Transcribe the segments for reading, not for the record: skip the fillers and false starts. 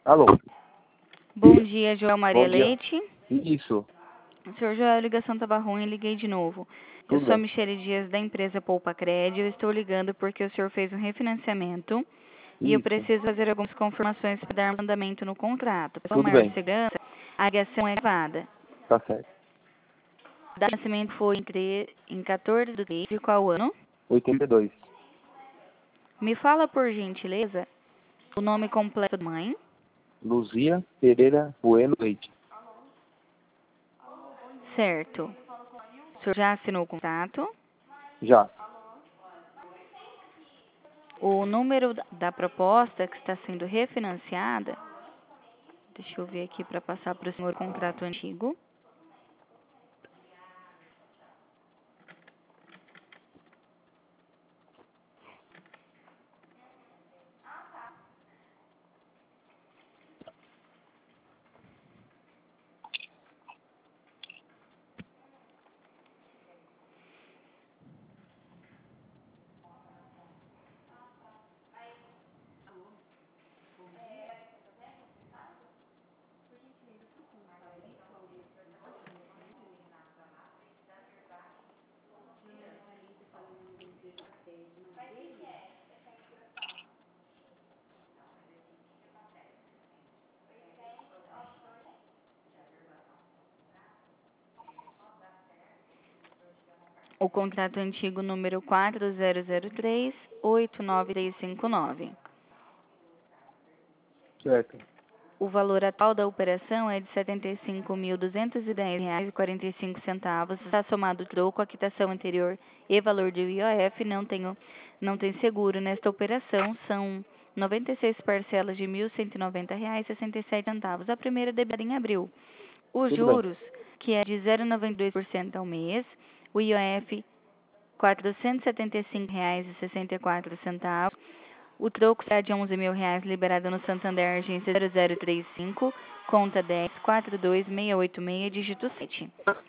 Alô? Bom dia, Joel Maria Bom dia. Leite. Isso. Senhor Joel, a ligação estava ruim, liguei de novo. Eu Tudo sou a bem. Michele Dias, da empresa Poupa Crédito. Eu estou ligando porque o senhor fez um refinanciamento e eu Isso. preciso fazer algumas confirmações para dar andamento no contrato. Para Tudo maior bem. segurança, a ligação é gravada. Tá certo. O data de nascimento foi em 14 de 3, de qual ano? 82. Me fala, por gentileza, o nome completo da mãe. Luzia Pereira Bueno Leite. Certo. O senhor já assinou o contrato? Já. O número da proposta que está sendo refinanciada, deixa eu ver aqui para passar para o senhor o contrato antigo. O contrato antigo número 4003-89359. Certo. O valor atual da operação é de R$ 75.210,45. Está somado o troco, a quitação anterior e valor de IOF. Não tem seguro nesta operação. São 96 parcelas de R$ 1.190,67. A primeira debida em abril. Os Tudo bem. juros, que é de 0,92% ao mês. O IOF, R$ 475,64. O troco será de R$ 11.000, liberado no Santander, agência 0035, conta 10-42686, dígito 7.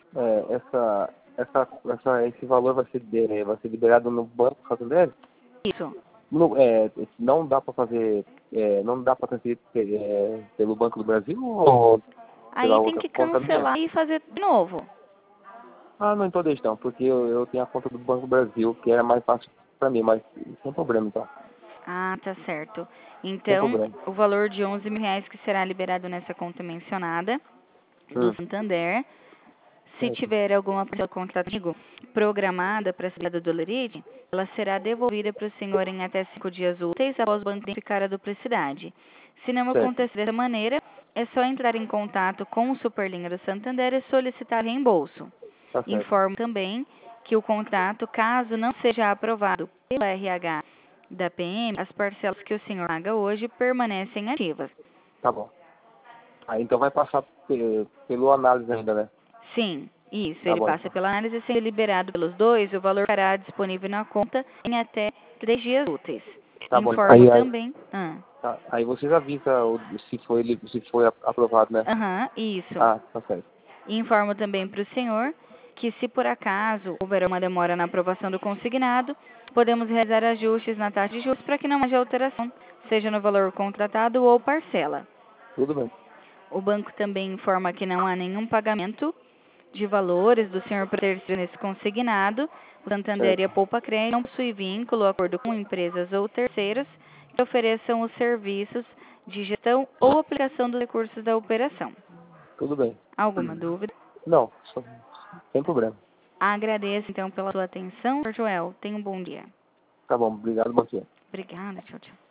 Esse valor vai ser liberado no Banco Santander? Isso. Não dá para fazer, não dá para transferir pelo Banco do Brasil ou pela Aí tem outra que conta minha? cancelar e fazer de novo. Ah, não, então deixa não, porque eu tenho a conta do Banco do Brasil, que era mais fácil para mim, mas sem problema então. Ah, tá certo. Sem Então, problema. o valor de R$ 11.000 que será liberado nessa conta mencionada do Santander. Se Certo. tiver alguma parcela contrato programada para a cidade do Leride, ela será devolvida para o senhor em até 5 dias úteis após o banco identificar a duplicidade. Se não Certo. acontecer dessa maneira, é só entrar em contato com o Superlinha do Santander e solicitar reembolso. Tá certo. Informo também que o contrato, caso não seja aprovado pelo RH da PM, as parcelas que o senhor paga hoje permanecem ativas. Tá bom. Aí então vai passar pelo análise ainda, né? Sim, isso. Tá Ele bom passa então. pela análise, sendo liberado pelos dois, o valor ficará disponível na conta em até 3 dias úteis. Tá bom. Informo também. Aí vocês avisam se foi aprovado, né? Isso. Ah, tá certo. Informo também para o senhor que, se por acaso houver uma demora na aprovação do consignado, podemos realizar ajustes na taxa de juros para que não haja alteração, seja no valor contratado ou parcela. Tudo bem. O banco também informa que não há nenhum pagamento de valores do senhor por ter sido nesse consignado. O Santander e a Certo. Poupa Crédito não possuem vínculo ou acordo com empresas ou terceiros que ofereçam os serviços de gestão ou aplicação dos recursos da operação. Tudo bem. Alguma dúvida? Não, sem problema. Agradeço, então, pela sua atenção, Sr. Joel. Tenha um bom dia. Tá bom, obrigado, bom dia. Obrigada. Tchau, tchau.